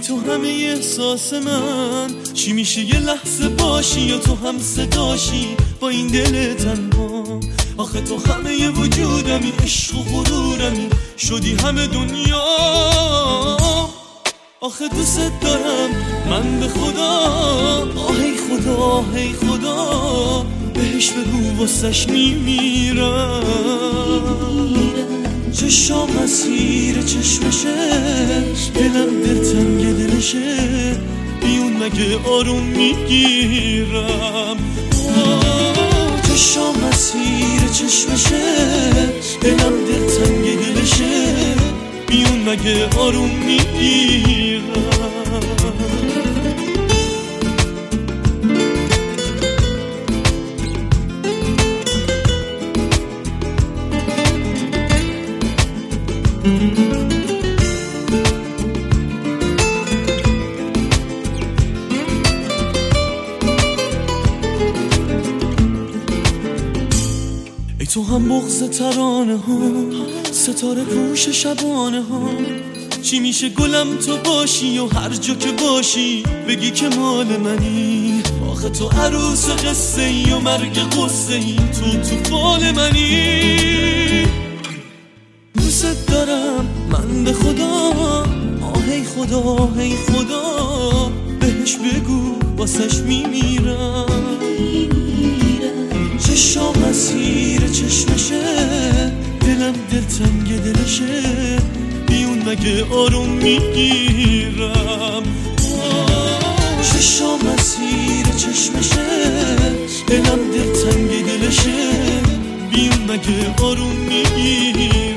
تو همه احساس من، چی میشه یه لحظه باشی یا تو هم صداشی با این دل تنها. آخه تو همه وجودمی، عشق و غرورمی، شدی همه دنیا. آخه دوست دارم من به خدا، آهی خدا هی خدا، بهش بگو واسش میمیرم. چشام مسیر چشمشه، دلم دلتنگ دلشه، بیون مگه آروم میگیرم. چشام مسیر چشمشه، دلم دلتنگ دلشه، بیون مگه آروم میگیرم. ای تو هم بغض ترانه ها، ستاره پوش شبانه ها، چی میشه گلم تو باشی و هر جا که باشی بگی که مال منی. آخه تو عروس قصه ای و مرگ قصه ای، تو فال منی. دوست دارم من به خدا، آهی خدا هی خدا، بهش بگو واسش میمیرم. چشام مسیر چشمشه، دلم دلتنگ دلشه، بیون مگه آروم میگیرم. چشام مسیر چشمشه، دلم دلتنگ دلشه، بیون مگه آروم میگیرم.